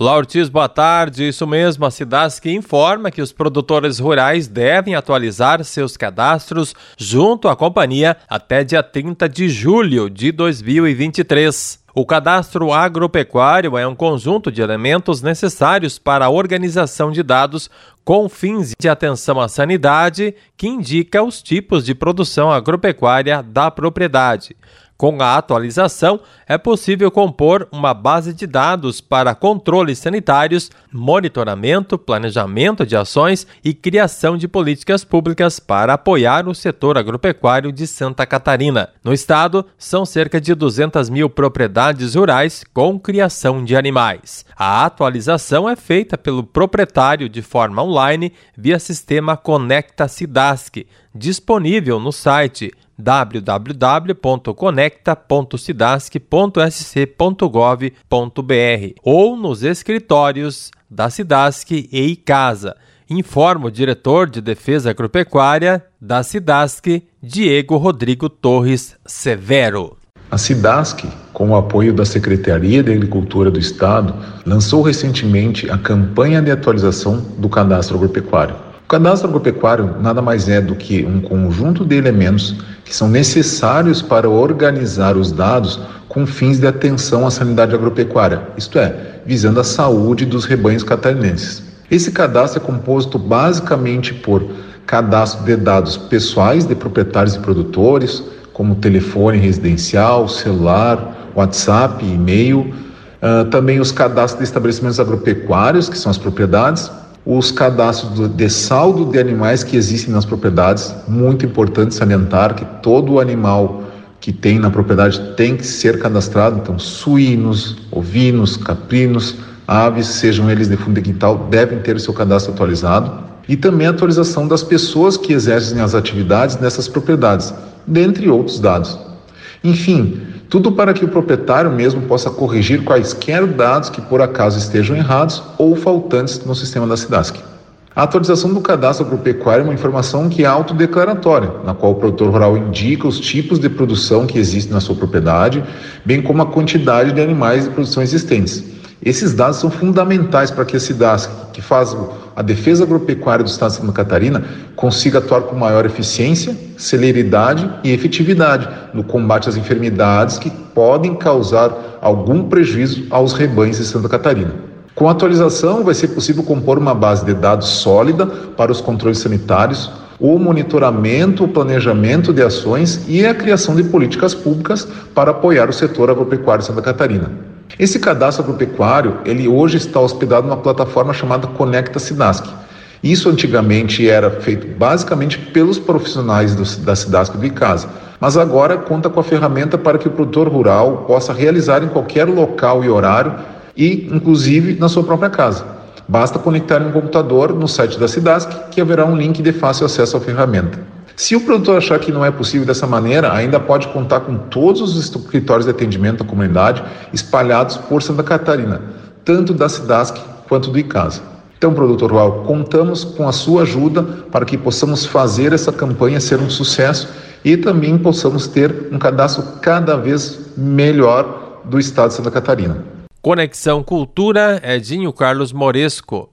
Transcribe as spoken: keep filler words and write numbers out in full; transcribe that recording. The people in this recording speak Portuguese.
Olá, Ortiz, boa tarde. Isso mesmo, a Cidasc informa que os produtores rurais devem atualizar seus cadastros junto à companhia até dia trinta de julho de dois mil e vinte e três. O cadastro agropecuário é um conjunto de elementos necessários para a organização de dados com fins de atenção à sanidade, que indica os tipos de produção agropecuária da propriedade. Com a atualização, é possível compor uma base de dados para controles sanitários, monitoramento, planejamento de ações e criação de políticas públicas para apoiar o setor agropecuário de Santa Catarina. No estado, são cerca de duzentas mil propriedades rurais com criação de animais. A atualização é feita pelo proprietário de forma online via sistema Conecta Cidasc, disponível no site w w w ponto conecta ponto cidasc ponto s c ponto gov ponto b r ou nos escritórios da Cidasc e Icasa. Informa o diretor de Defesa Agropecuária da Cidasc, Diego Rodrigo Torres Severo. A Cidasc, com o apoio da Secretaria de Agricultura do Estado, lançou recentemente a campanha de atualização do cadastro agropecuário. O cadastro agropecuário nada mais é do que um conjunto de elementos que são necessários para organizar os dados com fins de atenção à sanidade agropecuária, isto é, visando a saúde dos rebanhos catarinenses. Esse cadastro é composto basicamente por cadastro de dados pessoais de proprietários e produtores, como telefone residencial, celular, WhatsApp, e-mail, uh, também os cadastros de estabelecimentos agropecuários, que são as propriedades, os cadastros de saldo de animais que existem nas propriedades, muito importante salientar que todo animal que tem na propriedade tem que ser cadastrado, então suínos, ovinos, caprinos, aves, sejam eles de fundo de quintal, devem ter o seu cadastro atualizado, e também a atualização das pessoas que exercem as atividades nessas propriedades, dentre outros dados. Enfim, tudo para que o proprietário mesmo possa corrigir quaisquer dados que por acaso estejam errados ou faltantes no sistema da Cidasc. A atualização do cadastro agropecuário é uma informação que é autodeclaratória, na qual o produtor rural indica os tipos de produção que existem na sua propriedade, bem como a quantidade de animais de produção existentes. Esses dados são fundamentais para que a Cidasc, que faz a defesa agropecuária do estado de Santa Catarina, consiga atuar com maior eficiência, celeridade e efetividade no combate às enfermidades que podem causar algum prejuízo aos rebanhos de Santa Catarina. Com a atualização, vai ser possível compor uma base de dados sólida para os controles sanitários, o monitoramento, o planejamento de ações e a criação de políticas públicas para apoiar o setor agropecuário de Santa Catarina. Esse cadastro agropecuário, ele hoje está hospedado numa plataforma chamada Conecta Cidasc. Isso antigamente era feito basicamente pelos profissionais do, da Cidasc do Icasa, mas agora conta com a ferramenta para que o produtor rural possa realizar em qualquer local e horário e, inclusive, na sua própria casa. Basta conectar um computador no site da Cidasc, que haverá um link de fácil acesso à ferramenta. Se o produtor achar que não é possível dessa maneira, ainda pode contar com todos os escritórios de atendimento à comunidade espalhados por Santa Catarina, tanto da Cidasc quanto do Icasa. Então, produtor rural, contamos com a sua ajuda para que possamos fazer essa campanha ser um sucesso e também possamos ter um cadastro cada vez melhor do estado de Santa Catarina. Conexão Cultura, Edinho Carlos Moresco.